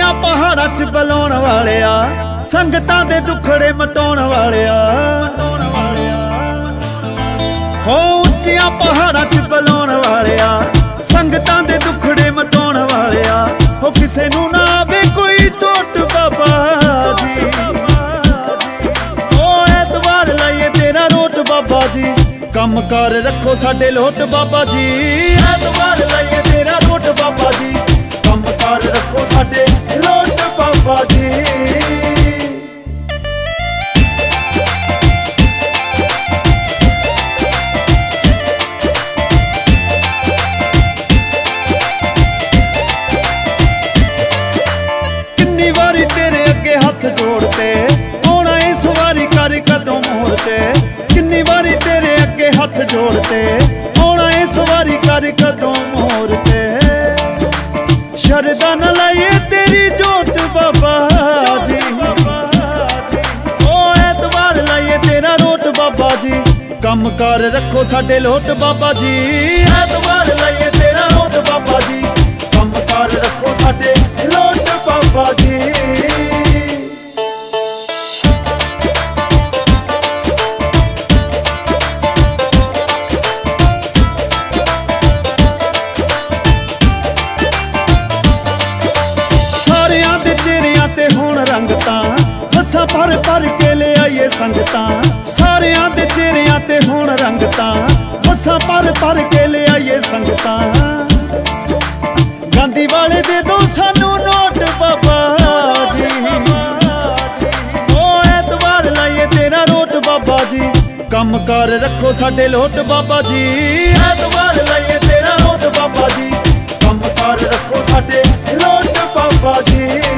ਉੱਚੀਆਂ ਪਹਾੜਾਂ 'ਚ ਬੁਲਾਉਣ ਵਾਲਿਆ, ਸੰਗਤਾਂ ਦੇ ਦੁੱਖੜੇ ਮਟਾਉਣ ਵਾਲਿਆ। ਹੋ ਉੱਚੀਆਂ ਪਹਾੜਾਂ 'ਚ ਬੁਲਾਉਣ ਵਾਲਿਆ, ਸੰਗਤਾਂ ਦੇ ਦੁੱਖੜੇ ਮਟਾਉਣ ਵਾਲਿਆ। ਹੋ ਕਿਸੇ ਨੂੰ ਨਾ ਆਵੇ ਕੋਈ ਟੋਟ ਬਾਬਾ ਜੀ, ਓ ਐਤਵਾਰ ਲਾਈਏ ਤੇਰਾ ਰੋਟ ਬਾਬਾ ਜੀ। ਕੰਮ ਕਾਰ ਰੱਖੋ ਸਾਡੇ ਲੋਟ ਬਾਬਾ ਜੀ, ਐਤਵਾਰ ਲਾਈਏ ਤੇਰਾ ਰੋਟ ਬਾਬਾ ਜੀ। ਕੰਮ ਕਾਰ ਰੱਖੋ ਸਾਡੇ ਲੋਟ ਬਾਬਾ ਜੀ। ਕਿੰਨੀ ਵਾਰੀ ਤੇਰੇ ਅੱਗੇ ਹੱਥ ਜੋੜਤੇ, ਆਉਣਾ ਇਸ ਵਾਰੀ ਕਰ ਕਦੋਂ ਮੋੜ ਤੇ। ਕਿੰਨੀ ਵਾਰੀ ਤੇਰੇ ਅੱਗੇ ਹੱਥ ਜੋੜਤੇ, ਆਉਣਾ ਇਸ ਵਾਰੀ ਕਰ ਕਦੋਂ ਮੋੜ ਤੇ। ਸ਼ਰਧਾ ਨਾ ਲਾਈਏ ਤੇਰੀ ਜੋਤ ਬਾਬਾ ਜੀ, ਓ ਐਤਵਾਰ ਲਾਈਏ ਤੇਰਾ ਰੋਟ ਬਾਬਾ ਜੀ। ਕੰਮ ਕਾਰ ਰੱਖੋ ਸਾਡੇ ਲੋਟ ਬਾਬਾ ਜੀ, ਐਤਵਾਰ ਲਾਈਏ ਤੇਰਾ ਰੋਟ ਬਾਬਾ ਜੀ। ਕੰਮ ਕਾਰ ਰੱਖੋ ਸਾਡੇ ਲੋਟ ਬਾਬਾ ਜੀ। ਸਾਰਿਆਂ ਦੇ ਚਿਹਰਿਆਂ ਤੇ ਹੁਣ ਰੰਗਤਾਂ, ਬੱਸਾਂ ਭਰ ਭਰ ਕੇ ਲਿਆਈਏ ਸੰਗਤਾਂ। ਸਾਰਿਆਂ ਦੇ ਚਿਹਰਿਆਂ ਤੇ ਹੁਣ ਰੰਗਤਾਂ, ਬੱਸਾਂ ਭਰ ਭਰ ਕੇ ਲਿਆਈਏ ਸੰਗਤਾਂ। ਗਾਂਧੀ ਵਾਲੇ ਦੇ ਦੋ ਸਾਨੂੰ ਨੋਟ ਬਾਬਾ ਜੀ, ਓ ਐਤਵਾਰ ਲਾਈਏ ਤੇਰਾ ਰੋਟ ਬਾਬਾ ਜੀ। ਕੰਮ ਕਾਰ ਰੱਖੋ ਸਾਡੇ ਲੋਟ ਬਾਬਾ ਜੀ, ਐਤਵਾਰ ਲਾਈਏ ਤੇਰਾ ਰੋਟ ਬਾਬਾ ਜੀ। ਕੰਮ ਕਾਰ ਰੱਖੋ ਸਾਡੇ ਲੋਟ ਬਾਬਾ ਜੀ।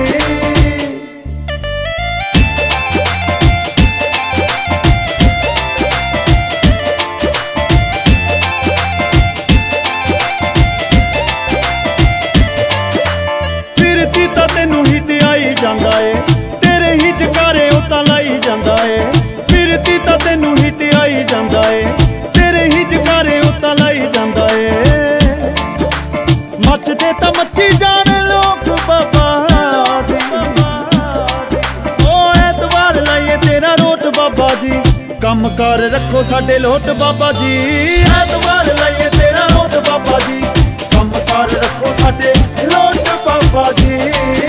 ਫਿਰਤੀ ਤਾਂ ਤੈਨੂੰ ਹੀ ਤੇ ਆਈ ਜਾਂਦਾ ਏ, ਤੇਰੇ ਹੀ ਜਕਾਰੇ ਉਹ ਤਾਂ ਲਾਈ ਜਾਂਦਾ ਏ। ਫਿਰਤੀ ਤਾਂ ਤੈਨੂੰ ਹੀ ਤੇ ਆਈ ਜਾਂਦਾ ਏ, ਤੇਰੇ ਹੀ ਜਕਾਰੇ ਉਹ ਤਾਂ ਲਾਈ ਜਾਂਦਾ ਏ। ਮੱਚਦੇ ਤਾਂ ਮੱਚੀ ਜਾਣ ਲੋਕ ਬਾਬਾ ਜੀ, ਓ ਐਤਵਾਰ ਲਾਈਏ ਤੇਰਾ ਰੋਟ ਬਾਬਾ ਜੀ। ਕੰਮ ਕਾਰ ਰੱਖੋ ਸਾਡੇ ਲੋਟ ਬਾਬਾ ਜੀ, ਐਤਵਾਰ ਲਾਈਏ ਤੇਰਾ ਰੋਟ ਬਾਬਾ ਜੀ। ਕੰਮ ਕਾਰ ਰੱਖੋ ਸਾਡੇ ਲੋਟ ਬਾਬਾ ਜੀ।